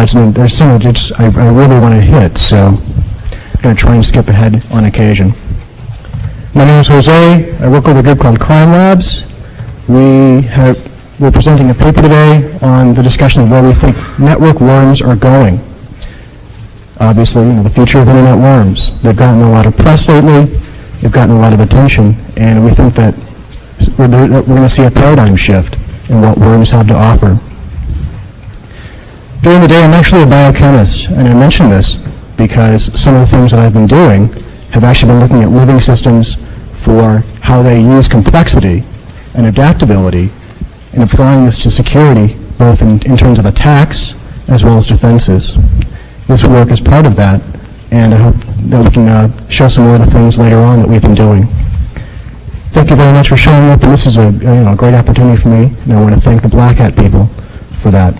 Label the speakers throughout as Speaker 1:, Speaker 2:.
Speaker 1: slides, and there's some that I really want to hit, so I'm going to try and skip ahead on occasion. My name is Jose. I work with a group called Crime Labs. We're presenting a paper today on the discussion of where we think network worms are going. Obviously, the future of internet worms. They've gotten a lot of press lately. They've gotten a lot of attention, and we think that we're going to see a paradigm shift in what worms have to offer. During the day, I'm actually a biochemist, and I mention this because some of the things that I've been doing have actually been looking at living systems for how they use complexity and adaptability and applying this to security, both in terms of attacks as well as defenses. This work is part of that, and I hope that we can show some more of the things later on that we've been doing. Thank you very much for showing up, and this is a great opportunity for me, and I want to thank the Black Hat people for that.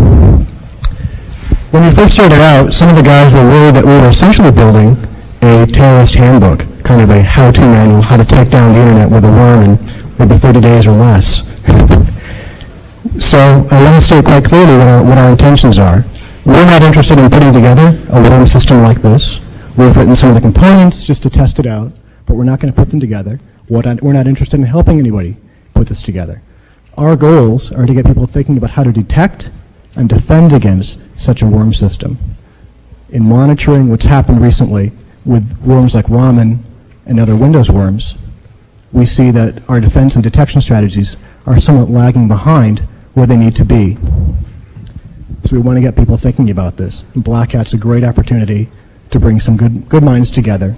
Speaker 1: When we first started out, some of the guys were worried that we were essentially building a terrorist handbook, kind of a how-to manual, how to take down the internet with a worm in maybe 30 days or less. So I want to state quite clearly what our intentions are. We're not interested in putting together a worm system like this. We've written some of the components just to test it out, but we're not going to put them together. We're not interested in helping anybody put this together. Our goals are to get people thinking about how to detect and defend against such a worm system. In monitoring what's happened recently with worms like Raman and other Windows worms, we see that our defense and detection strategies are somewhat lagging behind where they need to be. So we want to get people thinking about this. And Black Hat's a great opportunity to bring some good minds together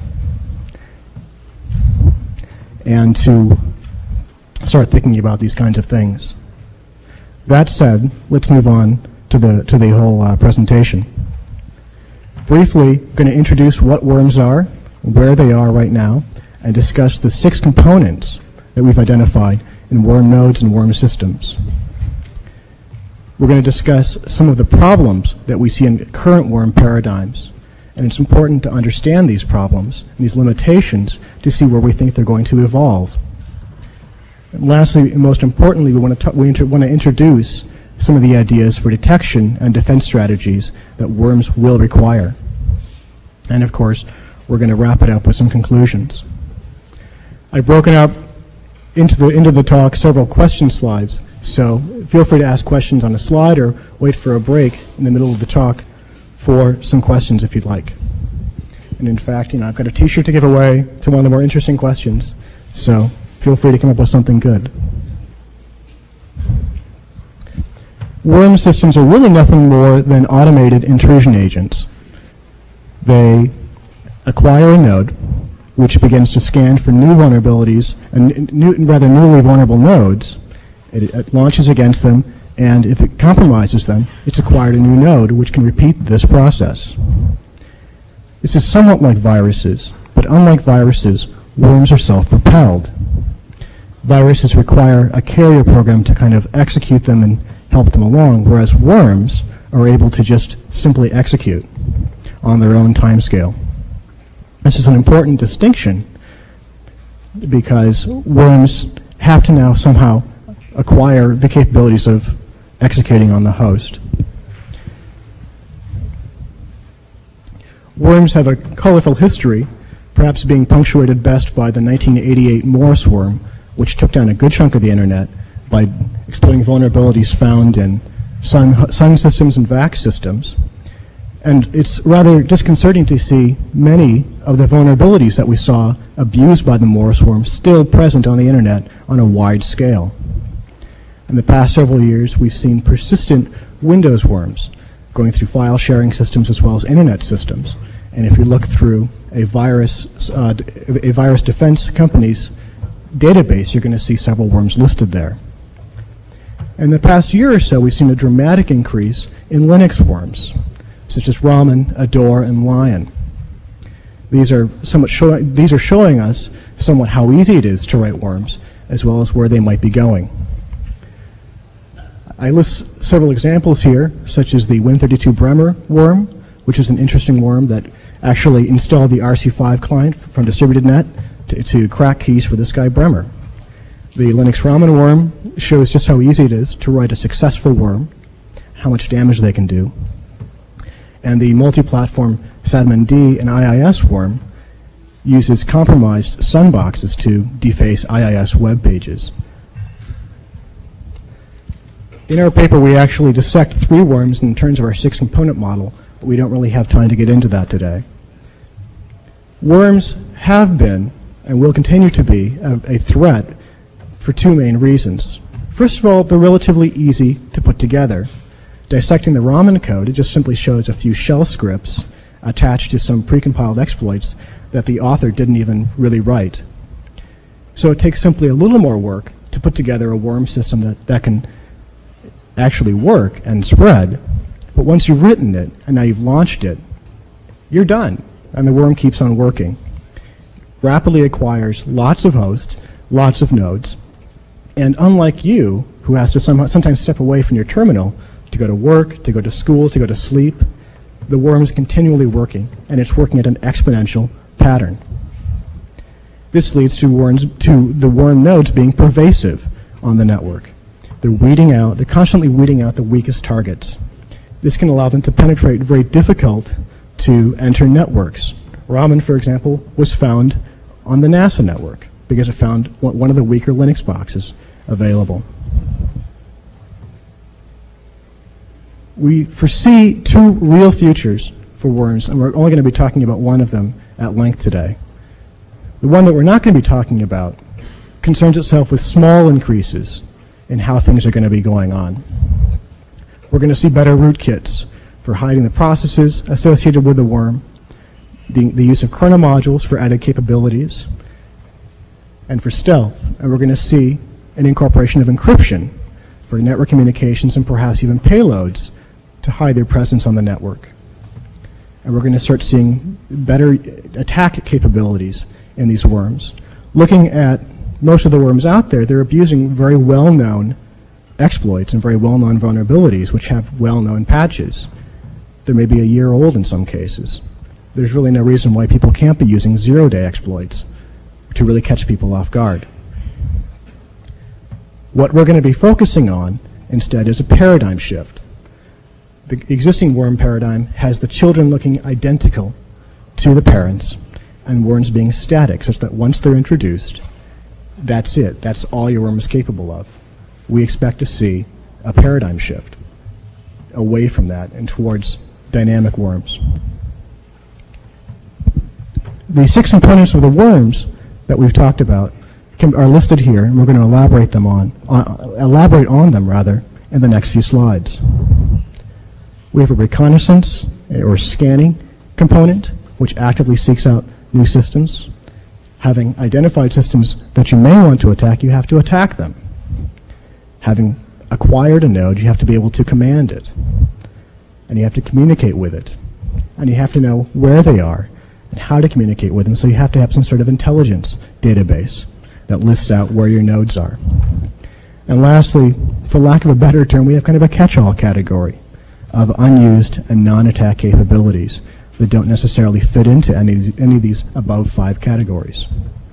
Speaker 1: and to start thinking about these kinds of things. That said, let's move on to the whole presentation. Briefly, I'm going to introduce what worms are, where they are right now, and discuss the 6 components that we've identified in worm nodes and worm systems. We're going to discuss some of the problems that we see in current worm paradigms, and it's important to understand these problems and these limitations to see where we think they're going to evolve. And lastly, and most importantly, we want to introduce some of the ideas for detection and defense strategies that worms will require. And of course, we're going to wrap it up with some conclusions. I've broken up into the talk several question slides, so feel free to ask questions on a slide or wait for a break in the middle of the talk for some questions if you'd like. And in fact, I've got a t-shirt to give away to one of the more interesting questions, so feel free to come up with something good. Worm systems are really nothing more than automated intrusion agents. They acquire a node, which begins to scan for new vulnerabilities and newly vulnerable nodes. It launches against them, and if it compromises them, it's acquired a new node, which can repeat this process. This is somewhat like viruses, but unlike viruses, worms are self-propelled. Viruses require a carrier program to kind of execute them and help them along, whereas worms are able to just simply execute on their own timescale. This is an important distinction because worms have to now somehow acquire the capabilities of executing on the host. Worms have a colorful history, perhaps being punctuated best by the 1988 Morse worm, which took down a good chunk of the internet by exploiting vulnerabilities found in sun systems and VAX systems. And it's rather disconcerting to see many of the vulnerabilities that we saw abused by the Morse worm still present on the internet on a wide scale. In the past several years, we've seen persistent Windows worms going through file sharing systems as well as internet systems. And if you look through a virus defense company's database, you're going to see several worms listed there. In the past year or so, we've seen a dramatic increase in Linux worms, such as Raman, Adore, and Lion. These are showing us somewhat how easy it is to write worms, as well as where they might be going. I list several examples here, such as the Win32 Bremer worm, which is an interesting worm that actually installed the RC5 client from DistributedNet to crack keys for this guy Bremer. The Linux Raman worm shows just how easy it is to write a successful worm, how much damage they can do. And the multi-platform SadminD and IIS worm uses compromised sunboxes to deface IIS web pages. In our paper, we actually dissect 3 worms in terms of our 6-component model, but we don't really have time to get into that today. Worms have been and will continue to be a threat for 2 main reasons. First of all, they're relatively easy to put together. Dissecting the Raman code, it just simply shows a few shell scripts attached to some precompiled exploits that the author didn't even really write. So it takes simply a little more work to put together a worm system that can actually work and spread, but once you've written it and now you've launched it, you're done, and the worm keeps on working. Rapidly acquires lots of hosts, lots of nodes, and unlike you, who has to sometimes step away from your terminal to go to work, to go to school, to go to sleep, the worm is continually working, and it's working at an exponential pattern. This leads to the worm nodes being pervasive on the network. They're constantly weeding out the weakest targets. This can allow them to penetrate very difficult to enter networks. Raman, for example, was found on the NASA network because it found one of the weaker Linux boxes available. We foresee 2 real futures for worms, and we're only going to be talking about one of them at length today. The one that we're not going to be talking about concerns itself with small increases in how things are going to be going on. We're going to see better rootkits for hiding the processes associated with the worm, the use of kernel modules for added capabilities, and for stealth. And we're going to see an incorporation of encryption for network communications and perhaps even payloads to hide their presence on the network. And we're going to start seeing better attack capabilities in these worms. Looking at most of the worms out there, they're abusing very well-known exploits and very well-known vulnerabilities, which have well-known patches. They may be a year old in some cases. There's really no reason why people can't be using zero-day exploits to really catch people off guard. What we're going to be focusing on instead is a paradigm shift. The existing worm paradigm has the children looking identical to the parents and worms being static, such that once they're introduced, that's it. That's all your worm is capable of. We expect to see a paradigm shift away from that and towards dynamic worms. The 6 components of the worms that we've talked about are listed here, and we're going to elaborate on them rather in the next few slides. We have a reconnaissance or scanning component, which actively seeks out new systems. Having identified systems that you may want to attack, you have to attack them. Having acquired a node, you have to be able to command it, and you have to communicate with it, and you have to know where they are and how to communicate with them, so you have to have some sort of intelligence database that lists out where your nodes are. And lastly, for lack of a better term, we have kind of a catch-all category of unused and non-attack capabilities that don't necessarily fit into any of these above 5 categories.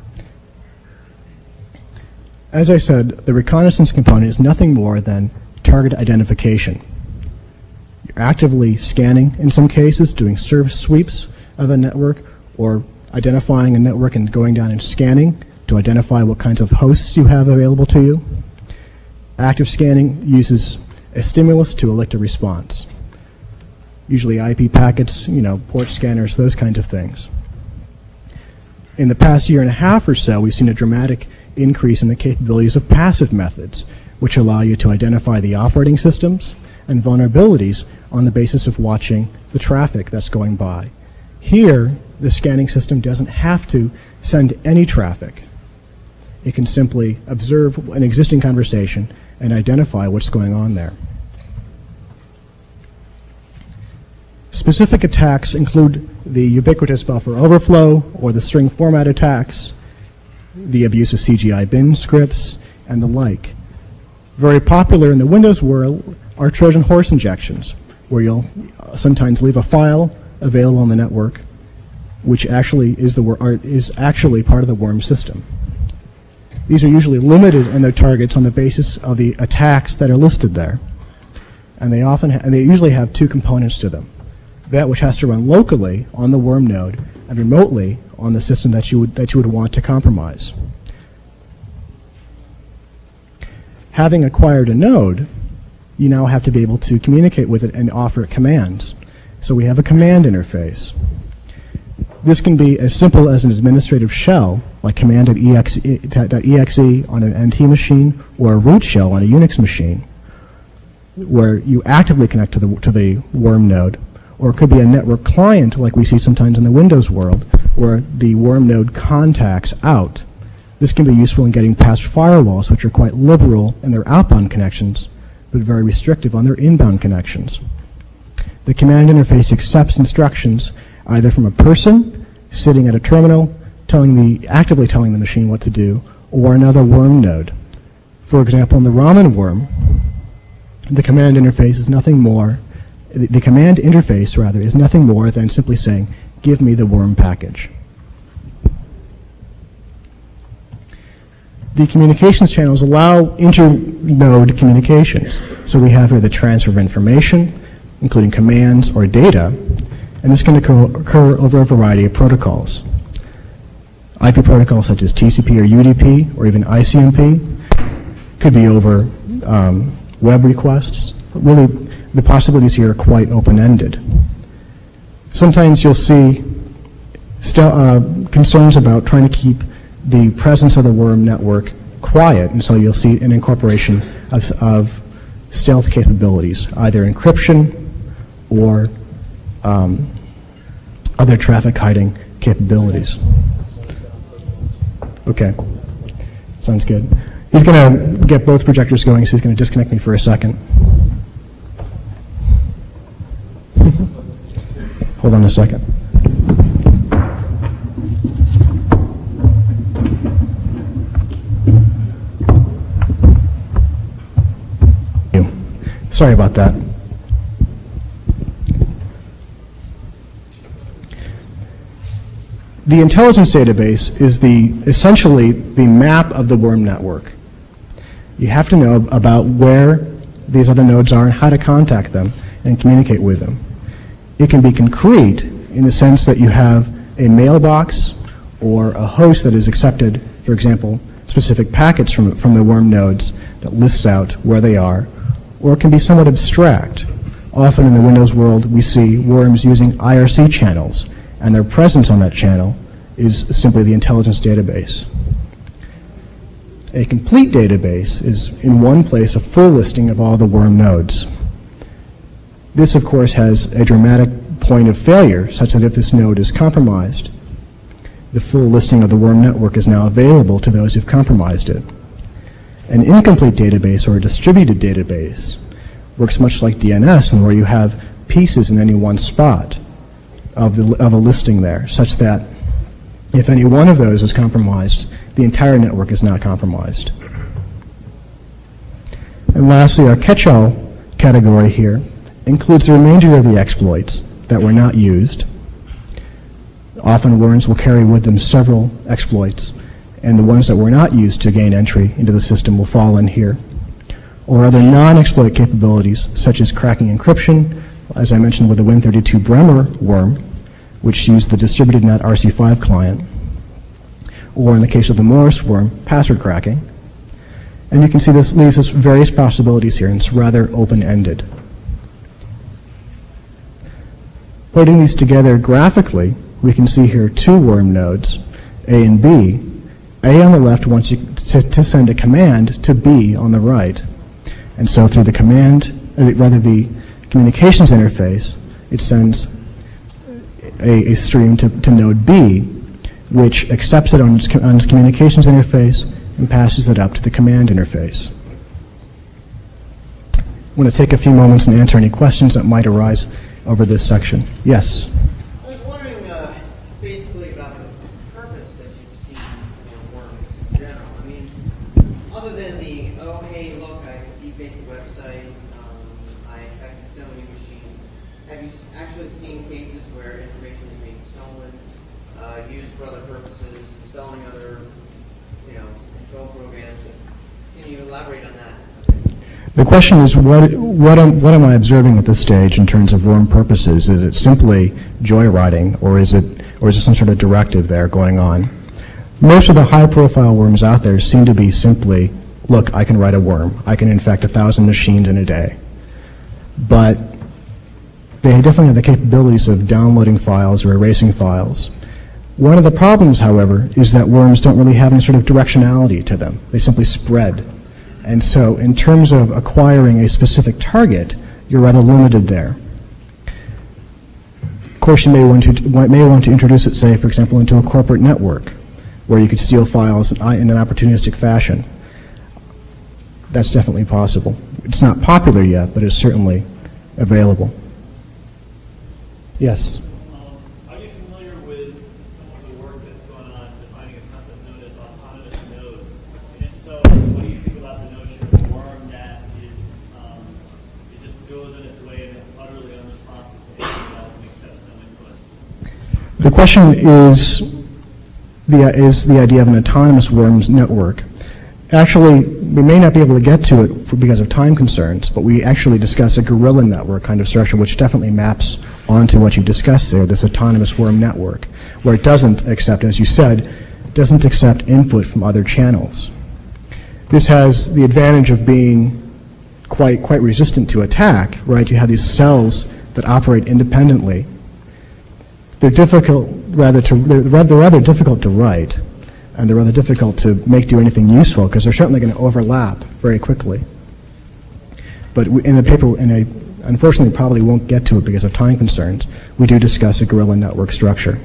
Speaker 1: As I said, the reconnaissance component is nothing more than target identification. You're actively scanning, in some cases, doing service sweeps of a network, or identifying a network and going down and scanning to identify what kinds of hosts you have available to you. Active scanning uses a stimulus to elicit a response. Usually IP packets, port scanners, those kinds of things. In the past year and a half or so, we've seen a dramatic increase in the capabilities of passive methods, which allow you to identify the operating systems and vulnerabilities on the basis of watching the traffic that's going by. Here, the scanning system doesn't have to send any traffic. It can simply observe an existing conversation and identify what's going on there. Specific attacks include the ubiquitous buffer overflow or the string format attacks, the abuse of CGI bin scripts, and the like. Very popular in the Windows world are Trojan horse injections, where you'll sometimes leave a file available on the network, which actually is actually part of the worm system. These are usually limited in their targets on the basis of the attacks that are listed there, and they usually have 2 components to them. that which has to run locally on the worm node and remotely on the system that you would want to compromise. Having acquired a node, you now have to be able to communicate with it and offer it commands. So we have a command interface. This can be as simple as an administrative shell, like command.exe on an NT machine, or a root shell on a Unix machine, where you actively connect to the worm node. Or it could be a network client, like we see sometimes in the Windows world, where the worm node contacts out. This can be useful in getting past firewalls, which are quite liberal in their outbound connections, but very restrictive on their inbound connections. The command interface accepts instructions either from a person sitting at a terminal actively telling the machine what to do, or another worm node. For example, in the Raman worm, the command interface is nothing more, the command interface rather, is nothing more than simply saying, give me the worm package. The communications channels allow inter-node communications. So we have here the transfer of information, including commands or data, and this can occur over a variety of protocols. IP protocols such as TCP or UDP or even ICMP could be over web requests. But really, the possibilities here are quite open-ended. Sometimes you'll see concerns about trying to keep the presence of the worm network quiet, and so you'll see an incorporation of stealth capabilities, either encryption or other traffic hiding capabilities. Okay, sounds good. He's going to get both projectors going, so he's going to disconnect me for a second. Hold on a second. Sorry about that. The intelligence database is essentially the map of the worm network. You have to know about where these other nodes are and how to contact them and communicate with them. It can be concrete in the sense that you have a mailbox or a host that is accepted, for example, specific packets from the worm nodes that lists out where they are, or it can be somewhat abstract. Often in the Windows world, we see worms using IRC channels, and their presence on that channel is simply the intelligence database. A complete database is, in one place, a full listing of all the worm nodes. This, of course, has a dramatic point of failure, such that if this node is compromised, the full listing of the worm network is now available to those who've compromised it. An incomplete database or a distributed database works much like DNS, and where you have pieces in any one spot of a listing there, such that if any one of those is compromised, the entire network is not compromised. And lastly, our catch-all category here includes the remainder of the exploits that were not used. Often worms will carry with them several exploits, and the ones that were not used to gain entry into the system will fall in here. Or other non-exploit capabilities, such as cracking encryption, as I mentioned with the Win32 Bremer worm, which used the distributed net RC5 client, or in the case of the Morris worm, password cracking. And you can see this leaves us various possibilities here, and it's rather open-ended. Putting these together graphically, we can see here two worm nodes, A and B. A on the left wants you to send a command to B on the right. And so through the the communications interface, it sends a stream to node B, which accepts it on its communications interface and passes it up to the command interface. I want to take a few moments and answer any questions that might arise over this section. Yes?
Speaker 2: I was wondering basically about the purpose that you see in worms in general. I mean, other than the, oh, hey, look, I defaced a website, I infected so many machines, have you actually seen cases where information is being stolen, used for other purposes, installing other, control programs? Can you elaborate on that?
Speaker 1: The question is, what am I observing at this stage in terms of worm purposes? Is it simply joyriding, or is there some sort of directive there going on? Most of the high-profile worms out there seem to be simply, look, I can write a worm. I can infect 1,000 machines in a day. But they definitely have the capabilities of downloading files or erasing files. One of the problems, however, is that worms don't really have any sort of directionality to them. They simply spread. And so in terms of acquiring a specific target, you're rather limited there. Of course, you may want to introduce it, say, for example, into a corporate network where you could steal files in an opportunistic fashion. That's definitely possible. It's not popular yet, but it's certainly available. Yes?
Speaker 3: Are you familiar with some of the work that's going on defining a concept known as autonomous nodes? And if so, what do you think about the notion of a worm that is, it just goes in its way and it's utterly unresponsive to anything else and accepts no input?
Speaker 1: The question is the idea of an autonomous worms network. Actually, we may not be able to get to it because of time concerns, but we actually discuss a guerrilla network kind of structure, which definitely maps onto what you discussed there, this autonomous worm network, where it doesn't accept, as you said, doesn't accept input from other channels. This has the advantage of being quite resistant to attack, right? You have these cells that operate independently. They're rather difficult to write, and they're rather difficult to make do anything useful because they're certainly going to overlap very quickly. But in the paper, unfortunately probably won't get to it because of time concerns, we do discuss a guerrilla network structure.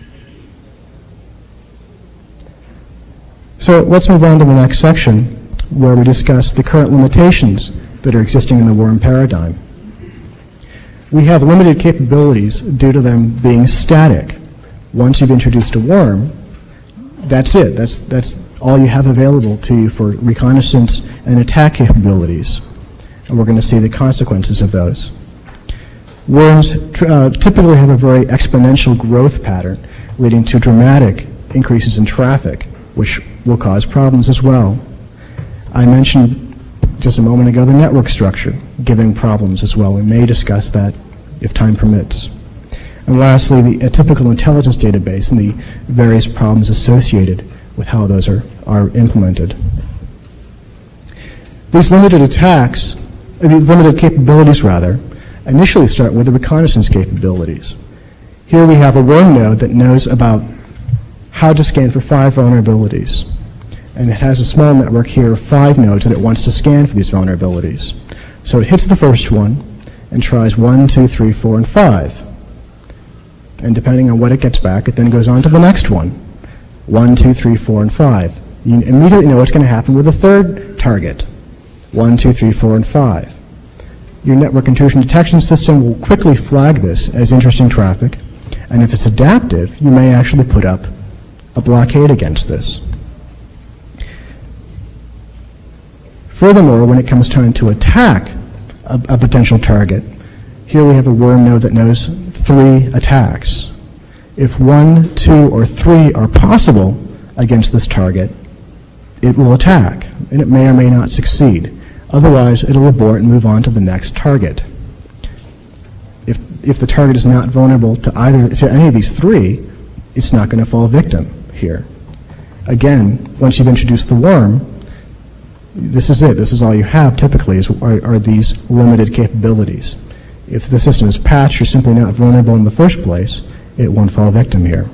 Speaker 1: So let's move on to the next section where we discuss the current limitations that are existing in the worm paradigm. We have limited capabilities due to them being static. Once you've introduced a worm, that's it. That's all you have available to you for reconnaissance and attack capabilities. And we're going to see the consequences of those. Worms typically have a very exponential growth pattern, leading to dramatic increases in traffic, which will cause problems as well. I mentioned just a moment ago the network structure giving problems as well. We may discuss that if time permits. And lastly, a typical intelligence database and the various problems associated with how those are implemented. These limited capabilities rather, initially start with the reconnaissance capabilities. Here we have a worm node that knows about how to scan for 5 vulnerabilities. And it has a small network here of 5 nodes that it wants to scan for these vulnerabilities. So it hits the first one and tries 1, 2, 3, 4, and 5. And depending on what it gets back, it then goes on to the next one. 1, 2, 3, 4, and 5. You immediately know what's going to happen with the third target. 1, 2, 3, 4, and 5. Your network intrusion detection system will quickly flag this as interesting traffic, and if it's adaptive, you may actually put up a blockade against this. Furthermore, when it comes time to attack a potential target, here we have a worm node that knows 3 attacks. If 1, 2, or 3 are possible against this target, it will attack, and it may or may not succeed. Otherwise, it'll abort and move on to the next target. If the target is not vulnerable to any of these 3, it's not going to fall victim here. Again, once you've introduced the worm, this is it. This is all you have typically are these limited capabilities. If the system is patched or simply not vulnerable in the first place, it won't fall victim here.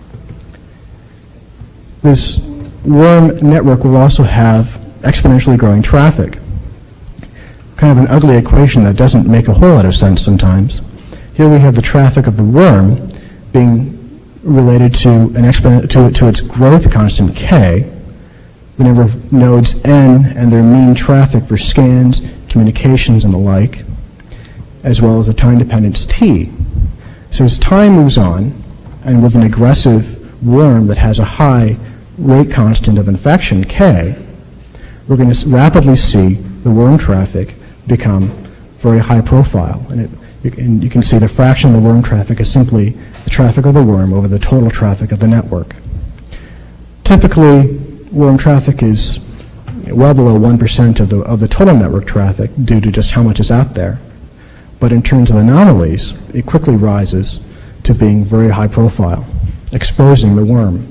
Speaker 1: This worm network will also have exponentially growing traffic. Kind of an ugly equation that doesn't make a whole lot of sense sometimes. Here we have the traffic of the worm being related to to its growth constant k, the number of nodes n and their mean traffic for scans, communications, and the like, as well as the time dependence t. So as time moves on, and with an aggressive worm that has a high rate constant of infection, k, we're going to rapidly see the worm traffic become very high profile. And you can see the fraction of the worm traffic is simply the traffic of the worm over the total traffic of the network. Typically, worm traffic is well below 1% of the total network traffic due to just how much is out there. But in terms of anomalies, it quickly rises to being very high profile, exposing the worm.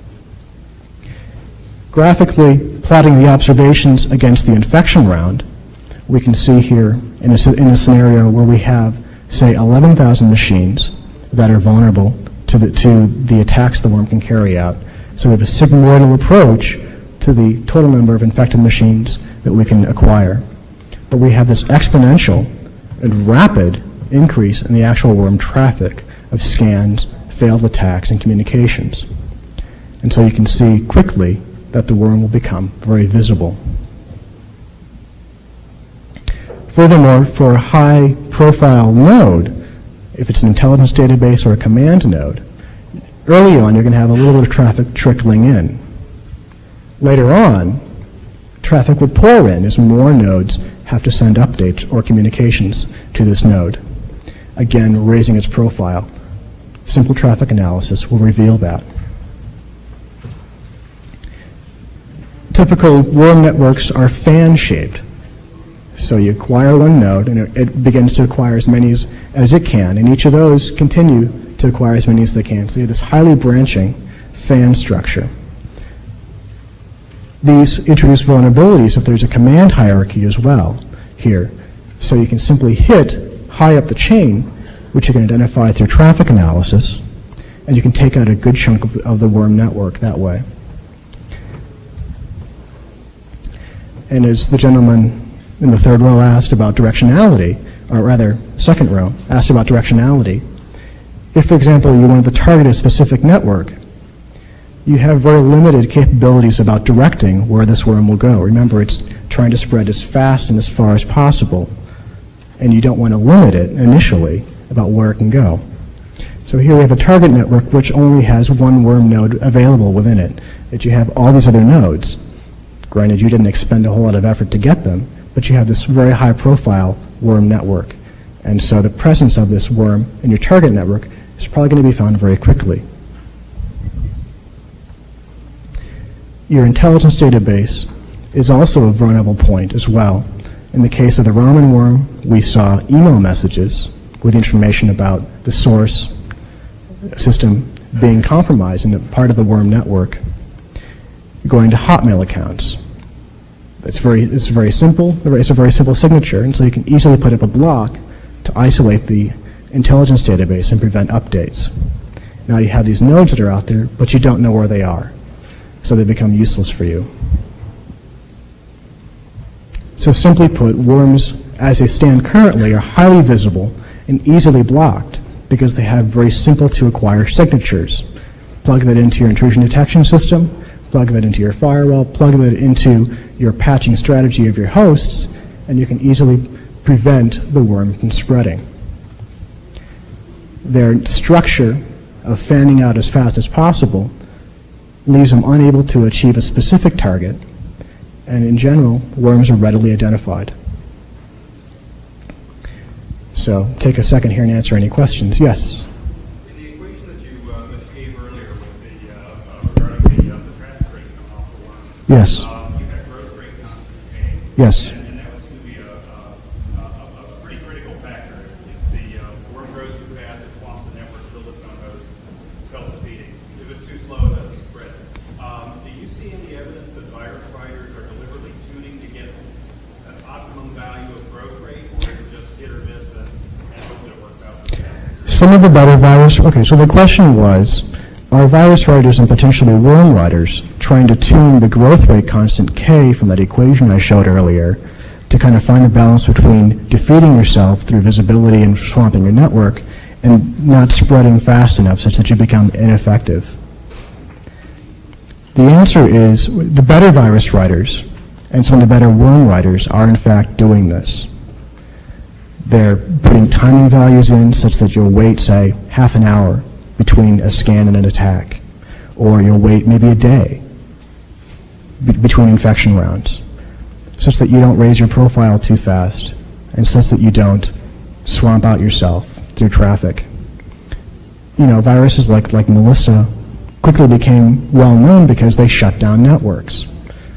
Speaker 1: Graphically plotting the observations against the infection round, we can see here in a scenario where we have, say, 11,000 machines that are vulnerable to the attacks the worm can carry out. So we have a sigmoidal approach to the total number of infected machines that we can acquire. But we have this exponential and rapid increase in the actual worm traffic of scans, failed attacks, and communications. And so you can see quickly that the worm will become very visible. Furthermore, for a high-profile node, if it's an intelligence database or a command node, early on you're going to have a little bit of traffic trickling in. Later on, traffic will pour in as more nodes have to send updates or communications to this node, again raising its profile. Simple traffic analysis will reveal that. Typical worm networks are fan-shaped. So you acquire one node, and it begins to acquire as many as it can, and each of those continue to acquire as many as they can. So you have this highly branching fan structure. These introduce vulnerabilities if there's a command hierarchy as well here. So you can simply hit high up the chain, which you can identify through traffic analysis, and you can take out a good chunk of the worm network that way. And as the gentleman in the third row asked about directionality, or rather, second row, asked about directionality, if, for example, you wanted to target a specific network, you have very limited capabilities about directing where this worm will go. Remember, it's trying to spread as fast and as far as possible, and you don't want to limit it initially about where it can go. So here we have a target network which only has one worm node available within it, that you have all these other nodes. Granted, you didn't expend a whole lot of effort to get them, but you have this very high-profile worm network. And so the presence of this worm in your target network is probably going to be found very quickly. Your intelligence database is also a vulnerable point as well. In the case of the Raman worm, we saw email messages with information about the source system being compromised in a part of the worm network. Going to Hotmail accounts. It's very simple. It's a very simple signature, and so you can easily put up a block to isolate the intelligence database and prevent updates. Now you have these nodes that are out there, but you don't know where they are, so they become useless for you. So simply put, worms, as they stand currently, are highly visible and easily blocked because they have very simple to acquire signatures. Plug that into your intrusion detection system, plug that into your firewall, plug that into your patching strategy of your hosts, and you can easily prevent the worm from spreading. Their structure of fanning out as fast as possible leaves them unable to achieve a specific target, and in general, worms are readily identified. So take a second here and answer any questions. Yes?
Speaker 4: In the equation that you gave earlier with regarding the traffic rate coming off the worm,
Speaker 1: Yes.
Speaker 4: you had growth rate constant change.
Speaker 1: Yes.
Speaker 4: And that was going to be a pretty critical factor. If the worm grows too fast, it swamps the network, builds its own host, self-defeating. If it's too slow, it doesn't spread. Do you see any evidence that virus writers are deliberately tuning to get an optimum value of growth rate, or is it just hit or miss and hope that it works out for the best?
Speaker 1: Some of the better virus, okay, so the question was, are virus writers and potentially worm writers trying to tune the growth rate constant K from that equation I showed earlier to kind of find the balance between defeating yourself through visibility and swamping your network and not spreading fast enough such that you become ineffective? The answer is the better virus writers and some of the better worm writers are in fact doing this. They're putting timing values in such that you'll wait, say, half an hour between a scan and an attack, or you'll wait maybe a day between infection rounds, such that you don't raise your profile too fast and such that you don't swamp out yourself through traffic. You know, viruses like Melissa quickly became well known because they shut down networks.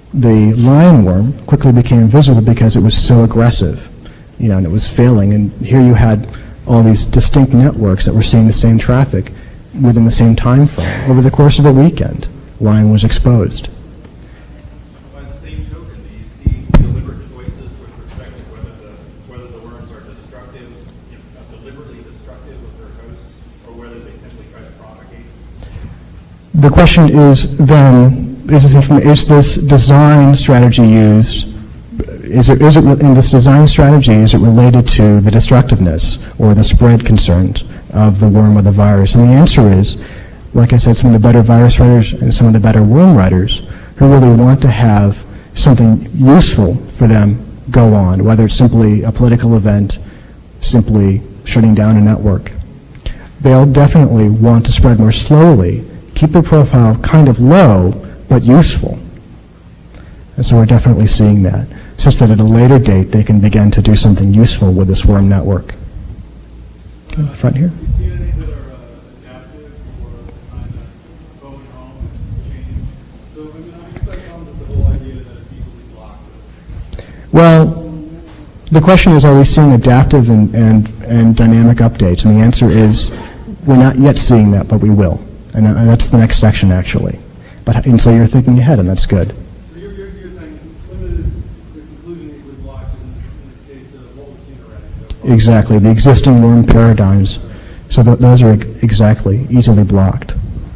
Speaker 1: The lionworm quickly became visible because it was so aggressive, and it was failing. And here you had all these distinct networks that were seeing the same traffic within the same time frame. Over the course of a weekend, Lion was exposed.
Speaker 4: By the same token, do you see deliberate choices with respect to whether the worms are destructive, deliberately destructive of their hosts, or whether they simply try to propagate?
Speaker 1: The question is then, is this design strategy used? In this design strategy, is it related to the destructiveness or the spread concerns of the worm or the virus? And the answer is, like I said, some of the better virus writers and some of the better worm writers who really want to have something useful for them go on, whether it's simply a political event, simply shutting down a network. They'll definitely want to spread more slowly, keep their profile kind of low, but useful. And so we're definitely seeing that, such that at a later date they can begin to do something useful with this worm network. Front here.
Speaker 5: Do you see any that are adaptive or kind of going home and change? So I guess I come with the whole idea that it's easily blocked.
Speaker 1: Well, the question is, are we seeing adaptive and dynamic updates? And the answer is, we're not yet seeing that, but we will. And that's the next section, actually. And so you're thinking ahead, and that's good.
Speaker 5: So you're saying limited, the conclusion easily blocked in the case of what we've seen already. So
Speaker 1: Exactly, the existing worm paradigms. So those are exactly easily blocked.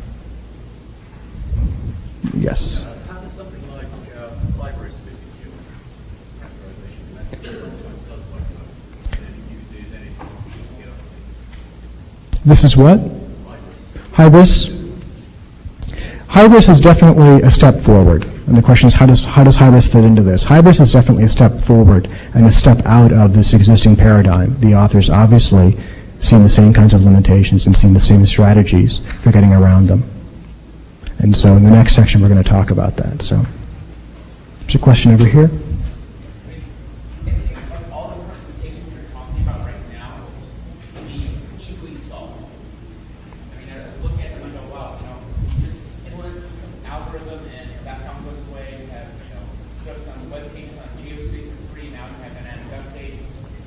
Speaker 1: Yes.
Speaker 3: How does something like Libraries 52 categorization that sometimes does like that, and you see as anything you can get up
Speaker 1: This is what? Hybris. Hybris is definitely a step forward. And the question is, how does Hybris fit into this? Hybris is definitely a step forward and a step out of this existing paradigm. The authors obviously seen the same kinds of limitations and seen the same strategies for getting around them. And so in the next section we're going to talk about that. So there's a question over here.
Speaker 6: It seems like all the representations you're talking about right now can be easily solved. I mean, I look at them and go, wow, you just implement some algorithm and that problem goes away. You have some web pages on GeoCities for free. Now you have dynamic updates.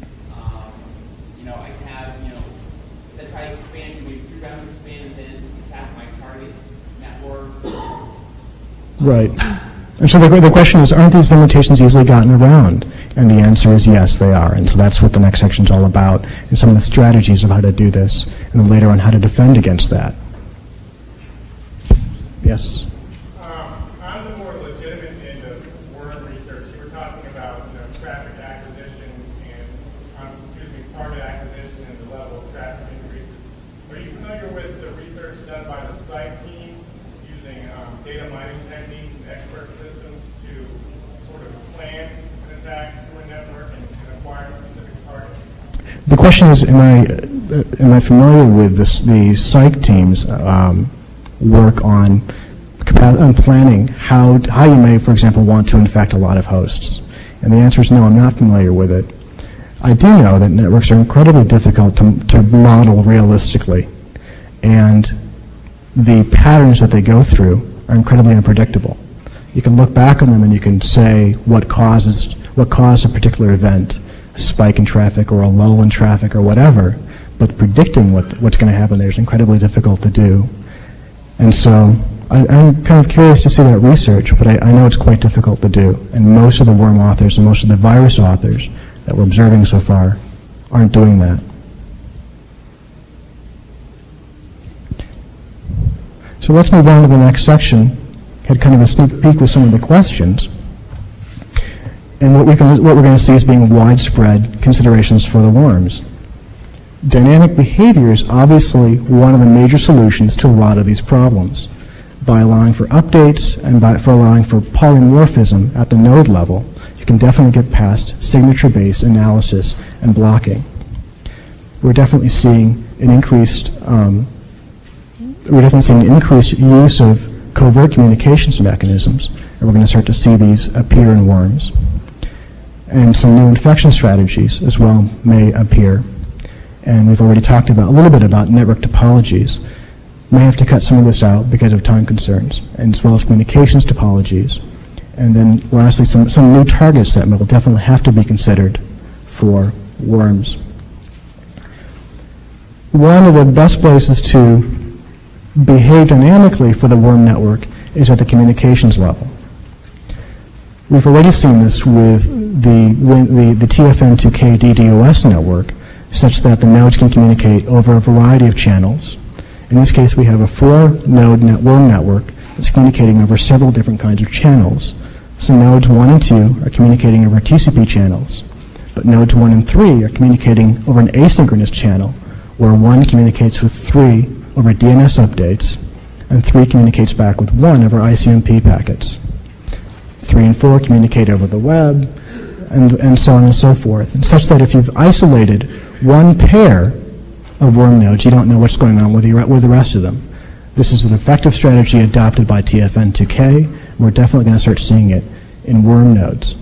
Speaker 6: I can have, as I try to expand, maybe 2 rounds of expand and then attack my target network.
Speaker 1: Right. And so the question is, aren't these limitations easily gotten around? And the answer is yes, they are. And so that's what the next section is all about, and some of the strategies of how to do this, and then later on how to defend against that. Yes?
Speaker 7: On the more legitimate end of worm research, you were talking about traffic acquisition and, target acquisition and the level of traffic increases. Are you familiar with the research done by the SITE team using data mining techniques and expert systems to sort of plan an attack through a network and acquire specific targets?
Speaker 1: The question is, am I familiar with the psych team's work on planning how you may, for example, want to infect a lot of hosts? And the answer is no, I'm not familiar with it. I do know that networks are incredibly difficult to model realistically, and the patterns that they go through are incredibly unpredictable. You can look back on them and you can say what caused a particular event, a spike in traffic or a lull in traffic or whatever, but predicting what's going to happen there is incredibly difficult to do. And so I'm kind of curious to see that research, but I know it's quite difficult to do. And most of the worm authors and most of the virus authors that we're observing so far aren't doing that. So let's move on to the next section. Had kind of a sneak peek with some of the questions. And what we're going to see is being widespread considerations for the worms. Dynamic behavior is obviously one of the major solutions to a lot of these problems. By allowing for updates and for allowing for polymorphism at the node level, you can definitely get past signature-based analysis and blocking. We're definitely seeing an increased use of covert communications mechanisms, and we're going to start to see these appear in worms. And some new infection strategies as well may appear. And we've already talked a little bit about network topologies. May have to cut some of this out because of time concerns, and as well as communications topologies. And then lastly, some new targets that will definitely have to be considered for worms. One of the best places to behave dynamically for the worm network is at the communications level. We've already seen this with the TFN2K DDoS network, such that the nodes can communicate over a variety of channels. In this case, we have a 4-node worm network that's communicating over several different kinds of channels. So nodes 1 and 2 are communicating over TCP channels, but nodes 1 and 3 are communicating over an asynchronous channel, where 1 communicates with 3 over DNS updates, and 3 communicates back with 1 over ICMP packets. 3 and 4 communicate over the web, and so on and so forth, and such that if you've isolated one pair of worm nodes, you don't know what's going on with the rest of them. This is an effective strategy adopted by TFN2K, and we're definitely going to start seeing it in worm nodes.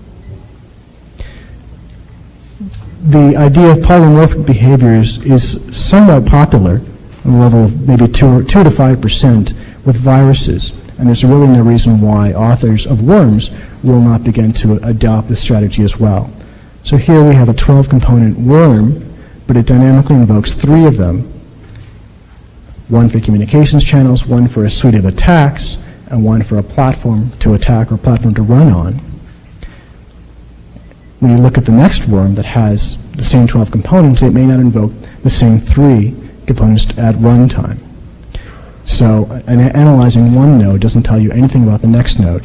Speaker 1: The idea of polymorphic behaviors is somewhat popular on the level of maybe 2 to 5% with viruses, and there's really no reason why authors of worms will not begin to adopt this strategy as well. So here we have a 12-component worm, but it dynamically invokes 3 of them, 1 for communications channels, 1 for a suite of attacks, and 1 for a platform to attack or platform to run on. When you look at the next worm that has the same 12 components, it may not invoke the same 3 components at runtime. So analyzing one node doesn't tell you anything about the next node.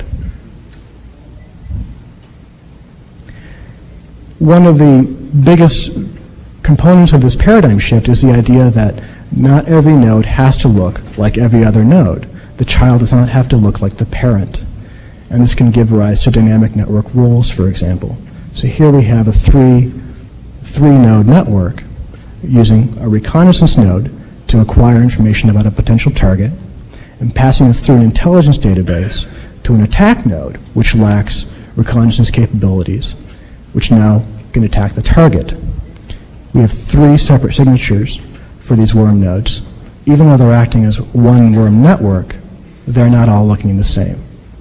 Speaker 1: One of the biggest components of this paradigm shift is the idea that not every node has to look like every other node. The child does not have to look like the parent. And this can give rise to dynamic network rules, for example. So here we have a three-node network using a reconnaissance node to acquire information about a potential target and passing this through an intelligence database to an attack node which lacks reconnaissance capabilities, which now can attack the target. We have 3 separate signatures for these worm nodes. Even though they're acting as one worm network, they're not all looking the same.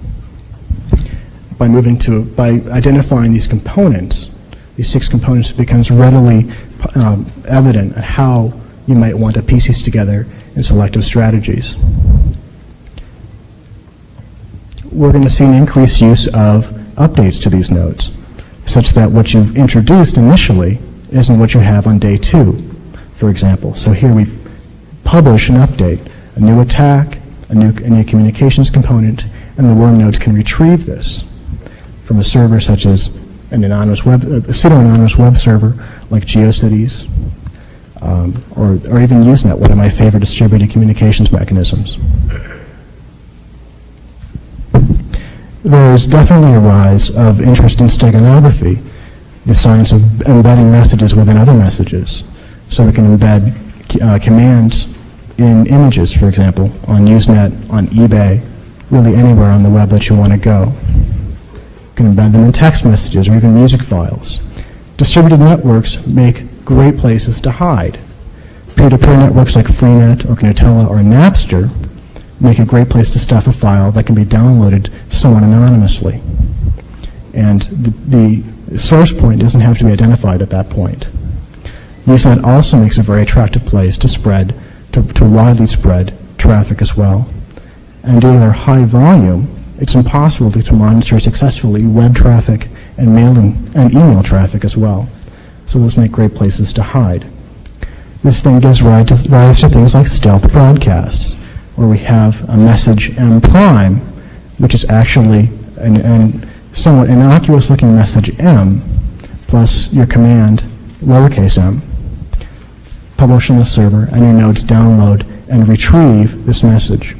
Speaker 1: By identifying these components, these 6 components, it becomes readily evident at how you might want to piece these together in selective strategies. We're going to see an increased use of updates to these nodes, such that what you've introduced initially isn't what you have on day 2, for example. So here we publish an update, a new attack, a new communications component, and the worm nodes can retrieve this from a server such as a pseudo-anonymous web server like GeoCities, or even Usenet, one of my favorite distributed communications mechanisms. There's definitely a rise of interest in steganography, the science of embedding messages within other messages. So we can embed commands in images, for example, on Usenet, on eBay, really anywhere on the web that you want to go. You can embed them in text messages or even music files. Distributed networks make great places to hide. Peer-to-peer networks like Freenet or Gnutella or Napster make a great place to stuff a file that can be downloaded somewhat anonymously. And the source point doesn't have to be identified at that point. Usenet also makes a very attractive place to spread, to widely spread traffic as well. And due to their high volume, it's impossible to monitor successfully web traffic and mailing and email traffic as well. So those make great places to hide. This then gives rise to things like stealth broadcasts, where we have a message M prime, which is actually an somewhat innocuous looking message M plus your command lowercase m, publish on the server, and your nodes download and retrieve this message.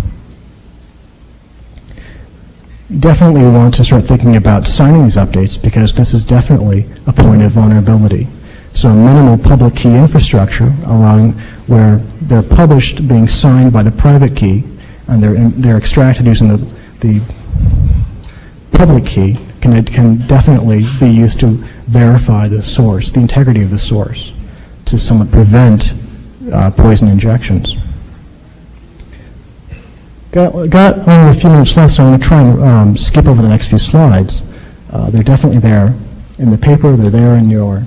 Speaker 1: Definitely want to start thinking about signing these updates, because this is definitely a point of vulnerability. So a minimal public key infrastructure allowing where they're published being signed by the private key and they're extracted using the public key can definitely be used to verify the source, the integrity of the source, to somewhat prevent poison injections. Got only a few minutes left, so I'm going to try and skip over the next few slides. They're definitely there in the paper. They're there in your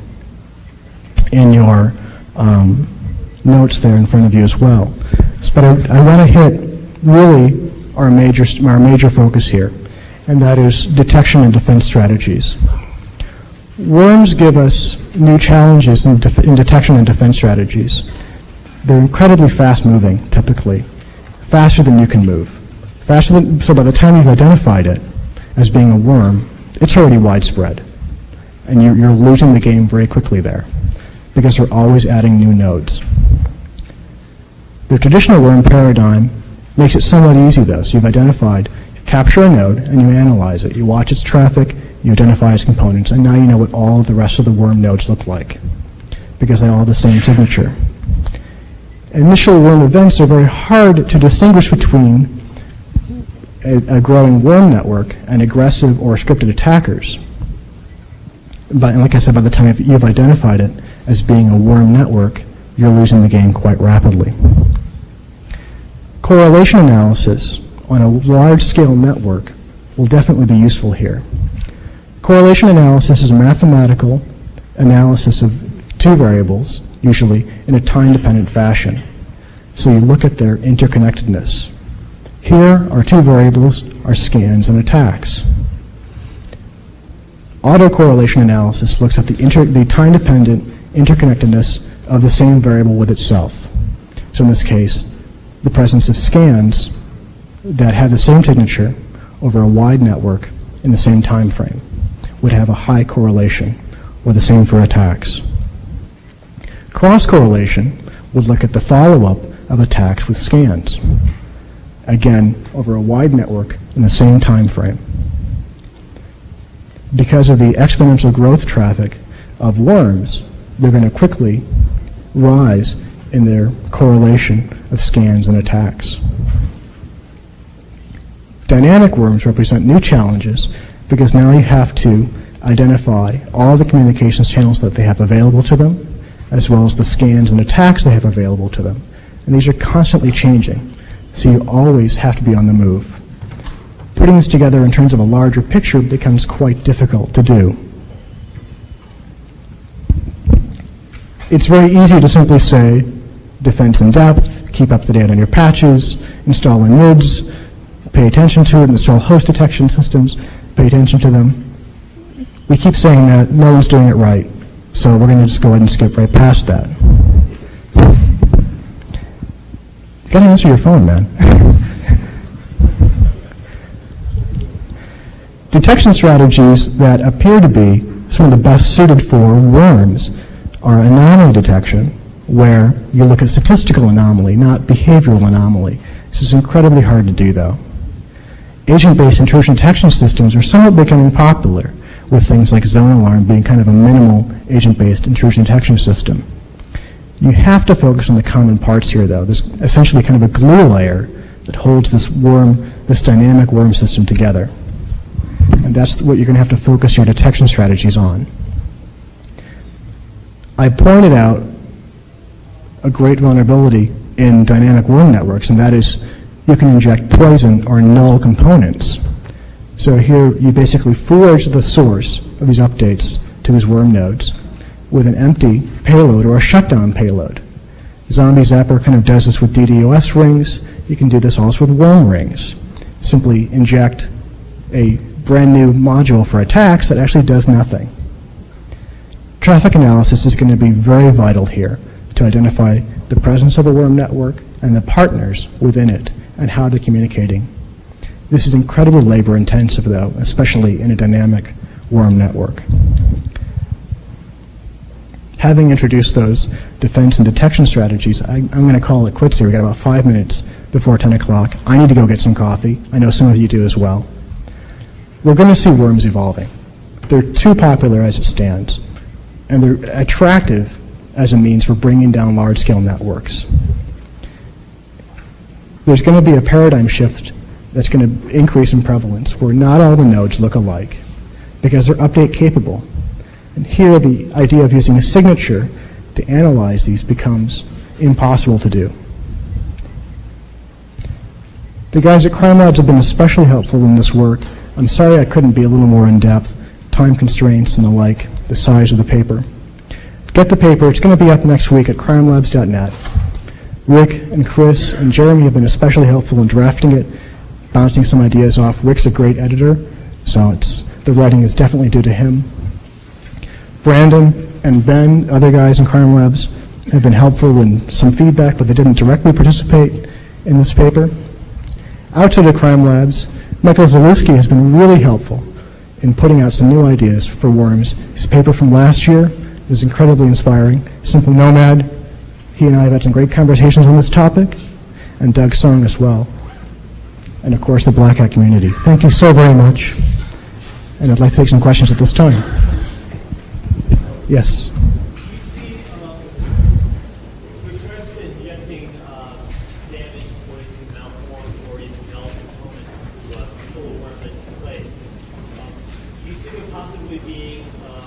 Speaker 1: notes there in front of you as well. But I want to hit really our major focus here, and that is detection and defense strategies. Worms give us new challenges in detection and defense strategies. They're incredibly fast-moving, typically, faster than you can move. So by the time you've identified it as being a worm, it's already widespread, and you're losing the game very quickly there, because they're always adding new nodes. The traditional worm paradigm makes it somewhat easy, though. So you capture a node, and you analyze it. You watch its traffic, you identify its components, and now you know what all of the rest of the worm nodes look like, because they all have the same signature. Initial worm events are very hard to distinguish between a growing worm network and aggressive or scripted attackers. But like I said, by the time you've identified it as being a worm network, you're losing the game quite rapidly. Correlation analysis on a large-scale network will definitely be useful here. Correlation analysis is a mathematical analysis of two variables, usually in a time-dependent fashion. So you look at their interconnectedness. Here, our two variables are scans and attacks. Autocorrelation analysis looks at the time-dependent interconnectedness of the same variable with itself. So in this case, the presence of scans that have the same signature over a wide network in the same time frame would have a high correlation, or the same for attacks. Cross-correlation would look at the follow-up of attacks with scans, again, over a wide network in the same time frame. Because of the exponential growth traffic of worms, they're going to quickly rise in their correlation of scans and attacks. Dynamic worms represent new challenges because now you have to identify all the communications channels that they have available to them, as well as the scans and attacks they have available to them. And these are constantly changing, so you always have to be on the move. Putting this together in terms of a larger picture becomes quite difficult to do. It's very easy to simply say, defense in depth, keep up to date on your patches, install in NIDS, pay attention to it, install host detection systems, pay attention to them. We keep saying that, no one's doing it right, so we're going to just go ahead and skip right past that. You gotta answer your phone, man. Detection strategies that appear to be some of the best suited for worms are anomaly detection, where you look at statistical anomaly, not behavioral anomaly. This is incredibly hard to do, though. Agent-based intrusion detection systems are somewhat becoming popular, with things like Zone Alarm being kind of a minimal agent-based intrusion detection system. You have to focus on the common parts here, though. There's essentially kind of a glue layer that holds this dynamic worm system together. And that's what you're going to have to focus your detection strategies on. I pointed out a great vulnerability in dynamic worm networks, and that is you can inject poison or null components. So here you basically forge the source of these updates to these worm nodes with an empty payload or a shutdown payload. Zombie Zapper kind of does this with DDoS rings. You can do this also with worm rings. Simply inject a brand new module for attacks that actually does nothing. Traffic analysis is going to be very vital here to identify the presence of a worm network and the partners within it and how they're communicating. This is incredibly labor intensive, though, especially in a dynamic worm network. Having introduced those defense and detection strategies, I'm going to call it quits here. We've got about 5 minutes before 10 o'clock. I need to go get some coffee. I know some of you do as well. We're going to see worms evolving. They're too popular as it stands, and they're attractive as a means for bringing down large-scale networks. There's going to be a paradigm shift that's going to increase in prevalence where not all the nodes look alike because they're update capable. And here the idea of using a signature to analyze these becomes impossible to do. The guys at Crime Labs have been especially helpful in this work. I'm sorry I couldn't be a little more in-depth, time constraints and the like, the size of the paper. Get the paper, it's going to be up next week at crimelabs.net. Rick and Chris and Jeremy have been especially helpful in drafting it, bouncing some ideas off. Rick's a great editor, so the writing is definitely due to him. Brandon and Ben, other guys in Crime Labs, have been helpful in some feedback, but they didn't directly participate in this paper. Outside of Crime Labs, Michael Zaleski has been really helpful in putting out some new ideas for worms. His paper from last year was incredibly inspiring. Simple Nomad, he and I have had some great conversations on this topic, and Doug Song as well. And of course, the Black Hat community. Thank you so very much. And I'd like to take some questions at this time. Yes?
Speaker 3: You see, with regards to injecting damaged, poison, malformed, or even null components to pull a worm into place, do you see there possibly being,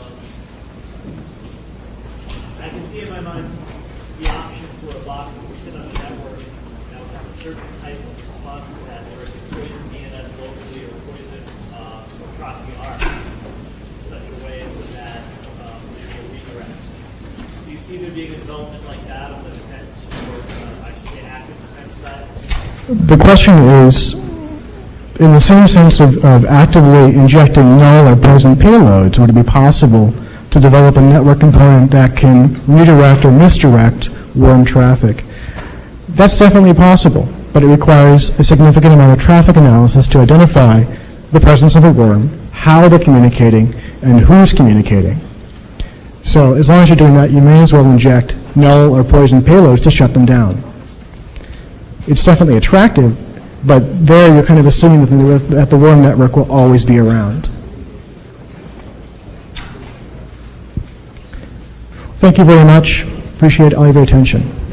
Speaker 3: I can see in my mind the option for a box that would sit on the network that would have a certain type of response to that, where it could poison DNS locally or poison across the arc in such a way so that there'd be a redirect. Do you see there being a development like that on the defense, or I should say active defense side?
Speaker 1: The question is, in the same sense of actively injecting null or poison payloads, would it be possible to develop a network component that can redirect or misdirect worm traffic? That's definitely possible, but it requires a significant amount of traffic analysis to identify the presence of a worm, how they're communicating, and who's communicating. So as long as you're doing that, you may as well inject null or poison payloads to shut them down. It's definitely attractive, but there you're kind of assuming that the worm network will always be around. Thank you very much. Appreciate all of your attention.